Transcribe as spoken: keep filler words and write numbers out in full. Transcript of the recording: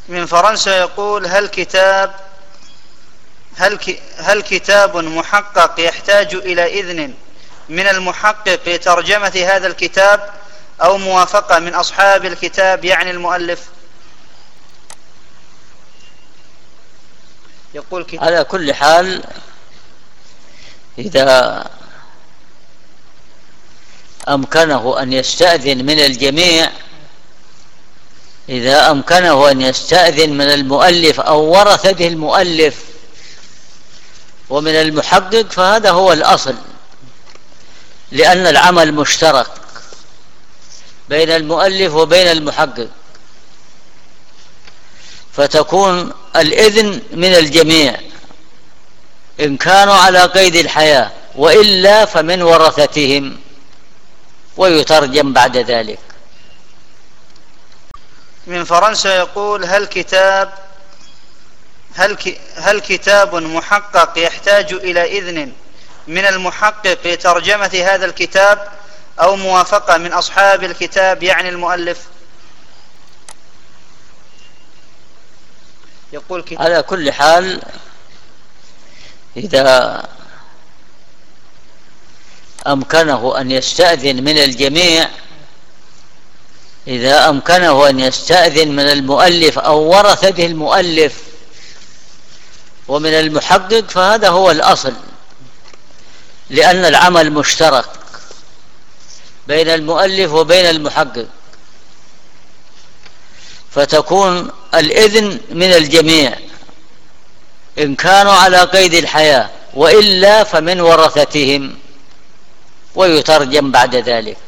من فرنسا يقول: هل كتاب هل هل كتاب محقق يحتاج إلى إذن من المحقق لترجمة هذا الكتاب أو موافقة من أصحاب الكتاب يعني المؤلف؟ يقول كتاب. على كل حال، إذا أمكنه أن يستأذن من الجميع إذا أمكنه أن يستأذن من المؤلف أو ورثته المؤلف ومن المحقق فهذا هو الأصل، لأن العمل مشترك بين المؤلف وبين المحقق، فتكون الإذن من الجميع إن كانوا على قيد الحياة، وإلا فمن ورثتهم ويترجم بعد ذلك. من فرنسا يقول: هل كتاب هل هل كتاب محقق يحتاج إلى إذن من المحقق لترجمة هذا الكتاب أو موافقة من أصحاب الكتاب يعني المؤلف؟ يقول كتاب. على كل حال، إذا أمكنه أن يستأذن من الجميع إذا أمكنه أن يستأذن من المؤلف أو ورثته المؤلف ومن المحقق فهذا هو الأصل، لأن العمل مشترك بين المؤلف وبين المحقق، فتكون الإذن من الجميع إن كانوا على قيد الحياة، وإلا فمن ورثتهم ويترجم بعد ذلك.